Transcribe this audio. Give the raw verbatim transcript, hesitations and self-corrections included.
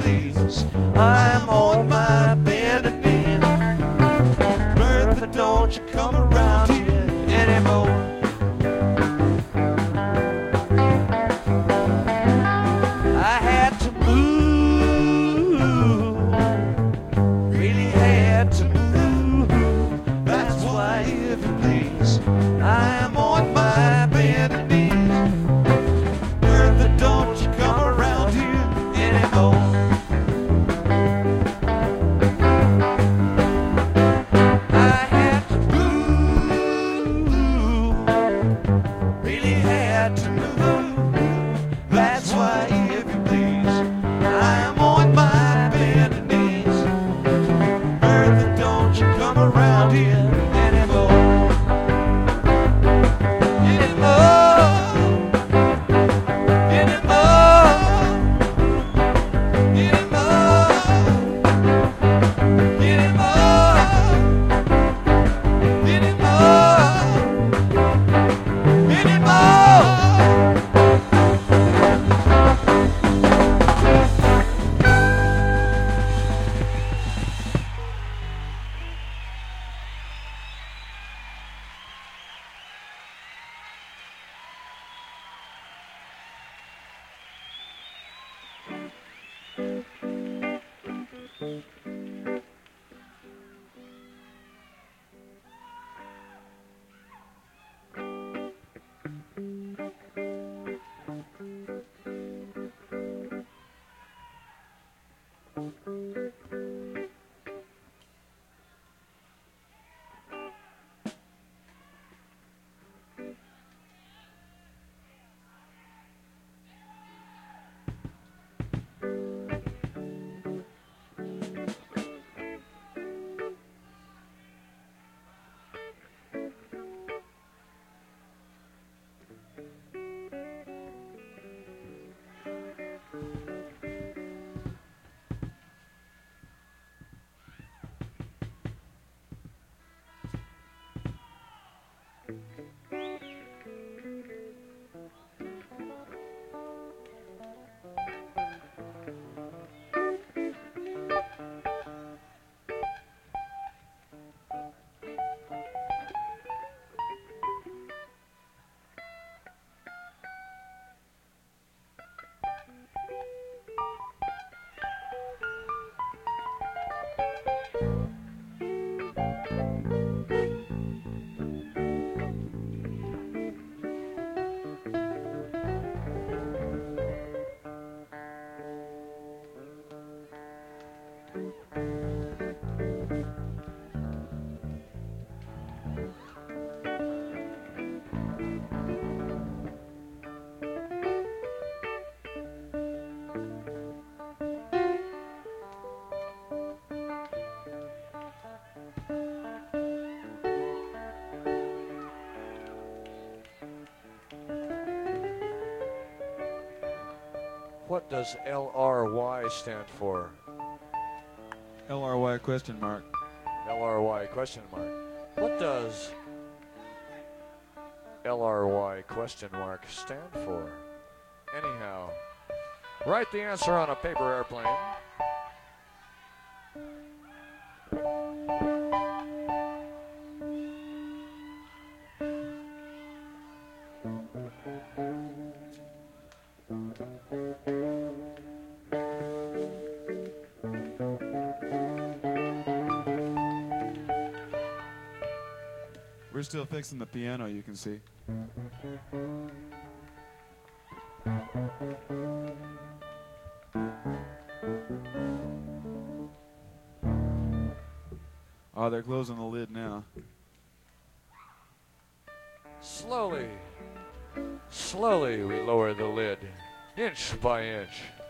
please. I'm on my bended knee. Bertha, don't you come around here anymore. I had to move, really had to move. That's why, if you please, I'm on my bended knees. Bertha, don't you come around here anymore. I had to move, really had to move. That's why, if you please, I'm on my bended knees. Bertha, don't you come around here anymore. Anymore. Anymore. Anymore. Anymore. Anymore. What does L R Y stand for? L R Y question mark. L R Y question mark. What does L R Y question mark stand for? Anyhow, write the answer on a paper airplane. We're still fixing the piano, you can see. Oh, they're closing the lid now. Slowly, slowly we lower the lid, inch by inch.